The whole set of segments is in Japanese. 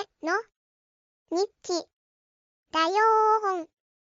の日記だよーん。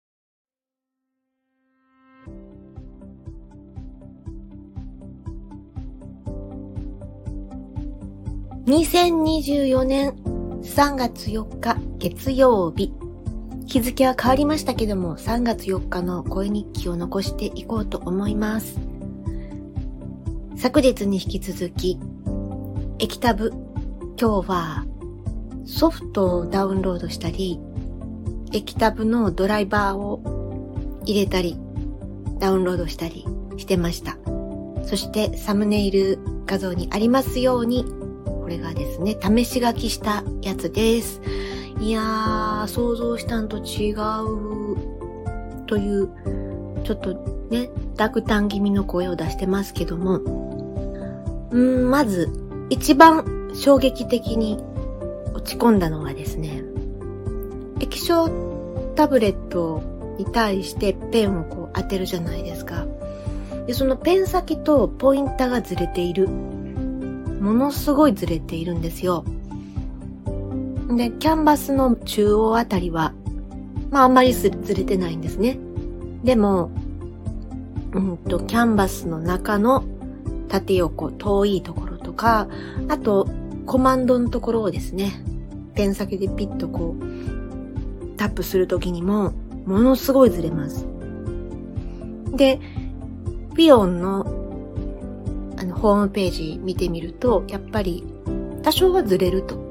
2024年3月4日月曜日。日付は変わりましたけども、3月4日の声日記を残していこうと思います。昨日に引き続き、液タブ、今日はソフトをダウンロードしたり、液タブのドライバーを入れたり、ダウンロードしたりしてました。そしてサムネイル画像にありますように、これがですね、試し書きしたやつです。いやー、想像したんと違うという、ちょっとね、落胆気味の声を出してますけども、まず、一番衝撃的に落ち込んだのはですね、液晶タブレットに対してペンをこう当てるじゃないですか。で、そのペン先とポインターがずれている。ものすごいずれているんですよ。で、キャンバスの中央あたりは、あんまりずれてないんですね。でも、キャンバスの中の縦横、遠いところとか、あと、コマンドのところをですね、ペン先でピッとこう、タップするときにも、ものすごいずれます。で、ピオンのホームページ見てみると、やっぱり多少はずれると。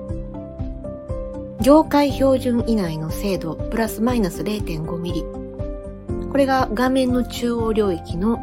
業界標準以内の精度プラスマイナス 0.5 ミリ。これが画面の中央領域の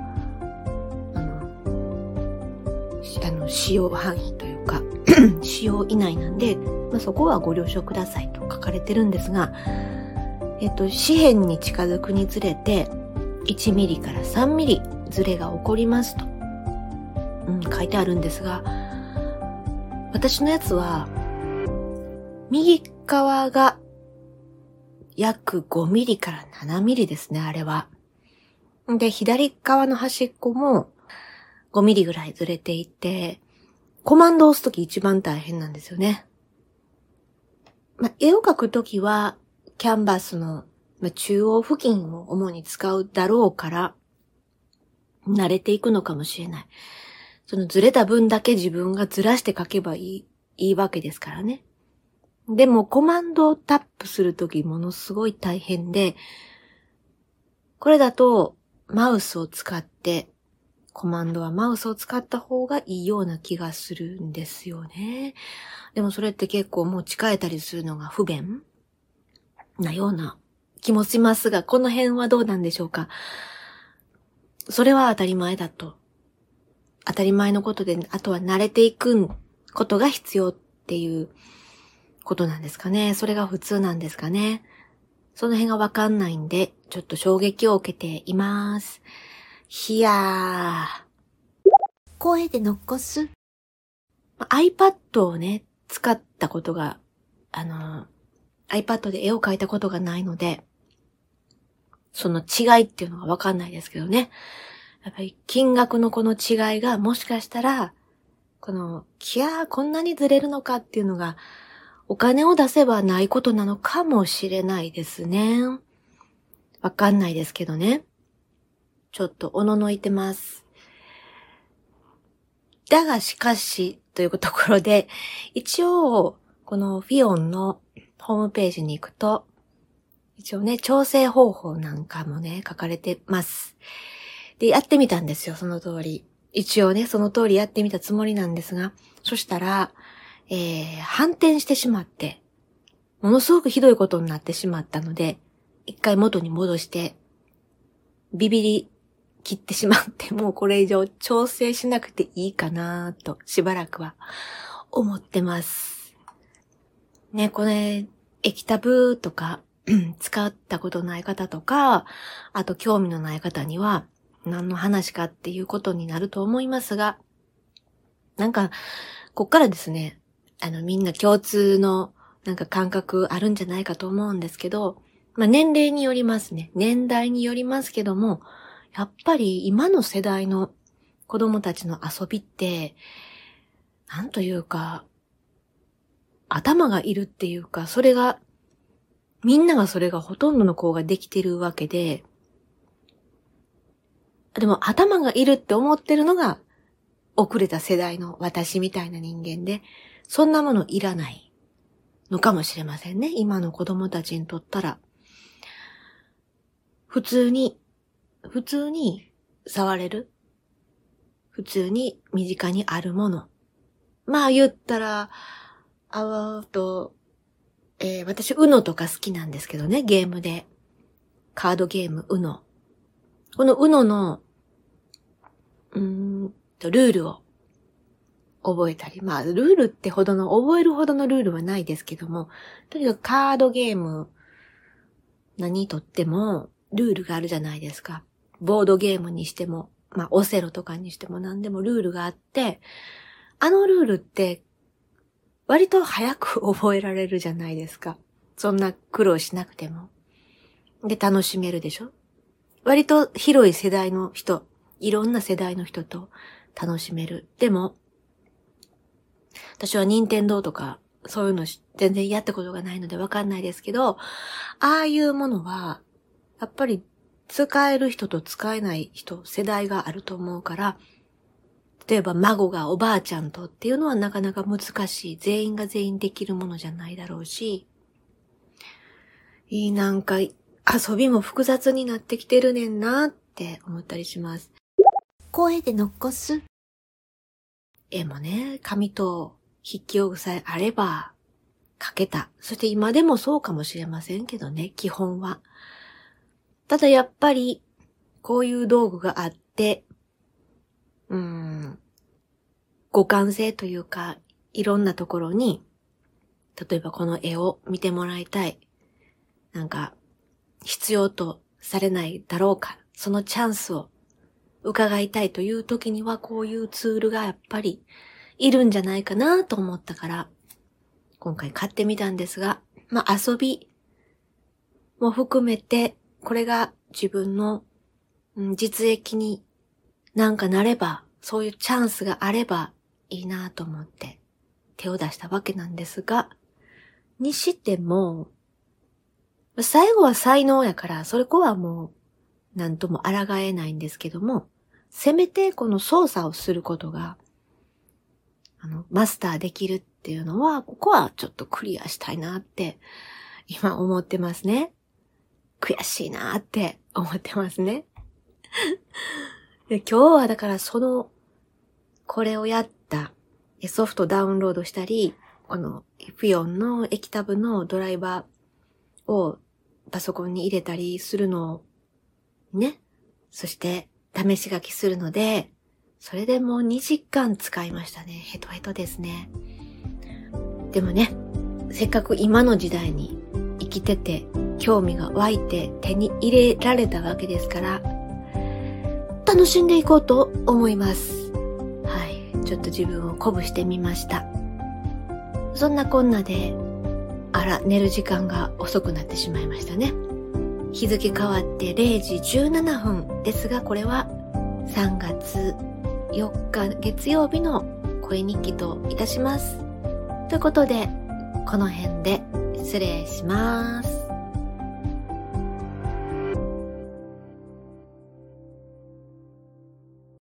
使用範囲というか使用以内なんで、そこはご了承くださいと書かれてるんですが、紙片に近づくにつれて1ミリから3ミリずれが起こりますと。書いてあるんですが、私のやつは右側が約5ミリから7ミリですね、あれは。で、左側の端っこも5ミリぐらいずれていて、コマンドを押すとき一番大変なんですよね。絵を描くときはキャンバスの中央付近を主に使うだろうから慣れていくのかもしれない。そのずれた分だけ自分がずらして書けばいいわけですからね。でもコマンドをタップするときものすごい大変で、これだとマウスを使って、コマンドはマウスを使った方がいいような気がするんですよね。でもそれって結構持ち替えたりするのが不便なような気もしますが、この辺はどうなんでしょうか。それは当たり前だと。当たり前のことで、あとは慣れていくことが必要っていうことなんですかね。それが普通なんですかね。その辺がわかんないんで、ちょっと衝撃を受けています。いやー。声で残す。iPad をね、使ったことが、iPad で絵を描いたことがないので、その違いっていうのがわかんないですけどね。やっぱり金額のこの違いがもしかしたら、こんなにずれるのかっていうのが、お金を出せばないことなのかもしれないですね。わかんないですけどね。ちょっとおののいてます。だがしかし、というところで、一応、このフィオンのホームページに行くと、一応ね、調整方法なんかもね、書かれてます。で、やってみたんですよ、その通り。一応ね、その通りやってみたつもりなんですが、そしたら、反転してしまって、ものすごくひどいことになってしまったので、一回元に戻して、ビビり切ってしまって、もうこれ以上調整しなくていいかなと、しばらくは思ってます。ね、これ、液タブとか、使ったことない方とか、あと興味のない方には、何の話かっていうことになると思いますが、こっからですね、みんな共通の感覚あるんじゃないかと思うんですけど、年齢によりますね。年代によりますけども、やっぱり今の世代の子供たちの遊びって、なんというか、 頭がいるっていうか、みんながそれがほとんどの子ができてるわけで、でも頭がいるって思ってるのが遅れた世代の私みたいな人間で、そんなものいらないのかもしれませんね。今の子供たちにとったら。普通に触れる。普通に身近にあるもの。まあ言ったら、私、UNO とか好きなんですけどね、ゲームで。カードゲーム、UNO。この UNO の、ルールを覚えたり。まあ、ルールって覚えるほどのルールはないですけども、とにかくカードゲーム、何とっても、ルールがあるじゃないですか。ボードゲームにしても、まあ、オセロとかにしても何でもルールがあって、あのルールって、割と早く覚えられるじゃないですか。そんな苦労しなくても。で、楽しめるでしょ？割と広い世代の人、いろんな世代の人と楽しめる。でも、私は任天堂とか、そういうの全然やったことがないのでわかんないですけど、ああいうものは、やっぱり使える人と使えない人、世代があると思うから、例えば孫がおばあちゃんとっていうのはなかなか難しい。全員が全員できるものじゃないだろうし、なんか遊びも複雑になってきてるねんなって思ったりします。声で残す。絵もね、紙と筆記用具さえあれば描けた。そして今でもそうかもしれませんけどね、基本は。ただやっぱりこういう道具があって、互換性というか、いろんなところに、例えばこの絵を見てもらいたい。なんか、必要とされないだろうか。そのチャンスを伺いたいという時には、こういうツールがやっぱりいるんじゃないかなと思ったから、今回買ってみたんですが、まあ遊びも含めて、これが自分の実益になんかなれば、そういうチャンスがあればいいなと思って手を出したわけなんですが、にしても、最後は才能やから、それこはもう何とも抗えないんですけども、せめてこの操作をすることが、マスターできるっていうのは、ここはちょっとクリアしたいなって今思ってますね。悔しいなって思ってますね。で、今日はだからこれをやったソフトダウンロードしたり、このフィオンの液タブのドライバーをパソコンに入れたりするのをね、そして試し書きするので、それでもう2時間使いましたね。ヘトヘトですね。でもね、せっかく今の時代に生きてて興味が湧いて手に入れられたわけですから、楽しんでいこうと思います。はい。ちょっと自分を鼓舞してみました。そんなこんなで、寝る時間が遅くなってしまいましたね。日付変わって0時17分ですが、これは3月4日月曜日の声日記といたします。ということで、この辺で失礼します。